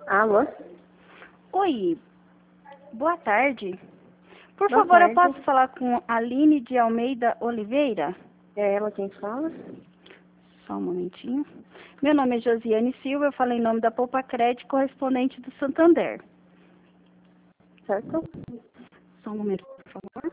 Alô? Oi, boa tarde. Por Boa favor, eu tarde. posso falar com a Aline de Almeida Oliveira? É ela quem fala? Só um momentinho. Meu nome é Josiane Silva, eu falo em nome da Poupa Crédito, correspondente do Santander. Certo? Só um momento, por favor.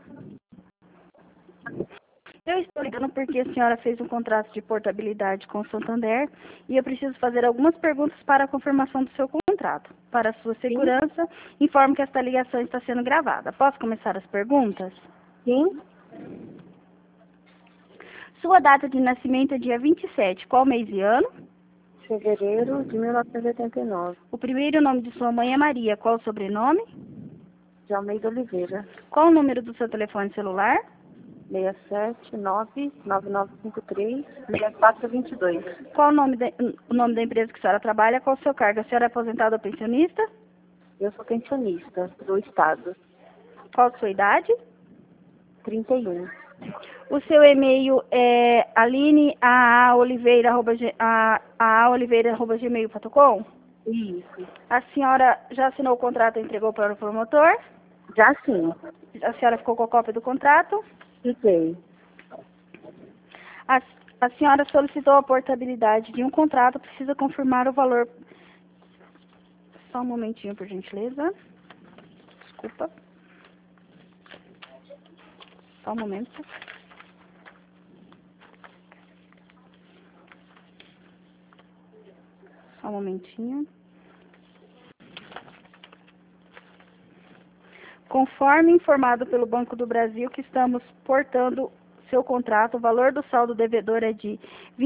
Eu estou ligando porque a senhora fez um contrato de portabilidade com o Santander e eu preciso fazer algumas perguntas para a confirmação do seu contrato. Para a sua segurança, informo que esta ligação está sendo gravada. Posso começar as perguntas? Sim. Sua data de nascimento é dia 27. Qual mês e ano? Fevereiro de 1989. O primeiro nome de sua mãe é Maria. Qual o sobrenome? De Almeida Oliveira. Qual o número do seu telefone celular? 679-9953-6422. Qual o nome da empresa que a senhora trabalha? Qual o seu cargo? A senhora é aposentada ou pensionista? Eu sou pensionista do Estado. Qual a sua idade? 31. O seu e-mail é alineaoliveira@gmail.com? Isso. A senhora já assinou o contrato e entregou para o promotor? Já sim. A senhora ficou com a cópia do contrato? Fiquei. A, a senhora solicitou a portabilidade de um contrato, precisa confirmar o valor. Só um momentinho, por gentileza. Desculpa. Só um momento. Só um momentinho. Conforme informado pelo Banco do Brasil que estamos portando seu contrato, o valor do saldo devedor é de R$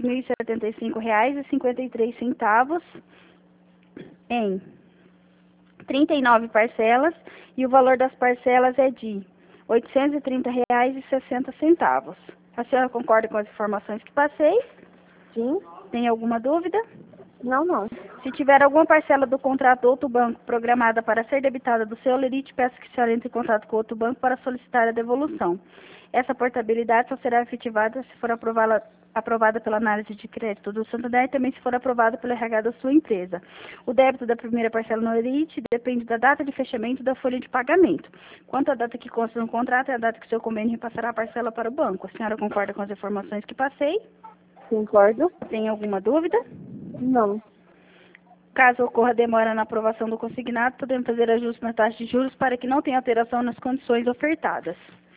26.075,53 em 39 parcelas e o valor das parcelas é de R$ 830,60. A senhora concorda com as informações que passei? Sim? Tem alguma dúvida? Não. Se tiver alguma parcela do contrato do outro banco programada para ser debitada do seu limite, peço que a senhora entre em contato com outro banco para solicitar a devolução. Essa portabilidade só será efetivada se for aprovada pela análise de crédito do Santander e também se for aprovada pelo RH da sua empresa. O débito da primeira parcela no limite depende da data de fechamento da folha de pagamento. Quanto à data que consta no contrato, é a data que o seu convênio repassará a parcela para o banco. A senhora concorda com as informações que passei? Concordo? Tem alguma dúvida? Não. Caso ocorra demora na aprovação do consignado, podemos fazer ajustes na taxa de juros para que não tenha alteração nas condições ofertadas.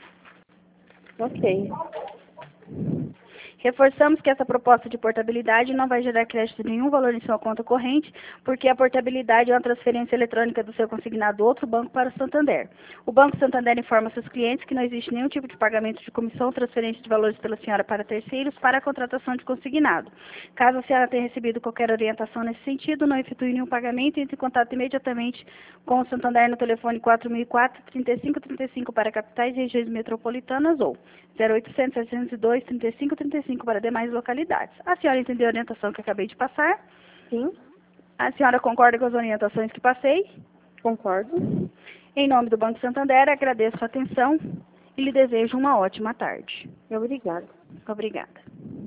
Ok. Reforçamos que essa proposta de portabilidade não vai gerar crédito de nenhum valor em sua conta corrente, porque a portabilidade é uma transferência eletrônica do seu consignado do outro banco para o Santander. O Banco Santander informa seus clientes que não existe nenhum tipo de pagamento de comissão ou transferência de valores pela senhora para terceiros para a contratação de consignado. Caso a senhora tenha recebido qualquer orientação nesse sentido, não efetue nenhum pagamento e entre em contato imediatamente com o Santander no telefone 4004-3535 para capitais e regiões metropolitanas ou 0800-602-3535 para demais localidades. A senhora entendeu a orientação que acabei de passar? Sim? A senhora concorda com as orientações que passei? Concordo. Em nome do Banco Santander, agradeço a atenção e lhe desejo uma ótima tarde. Obrigada. Obrigada.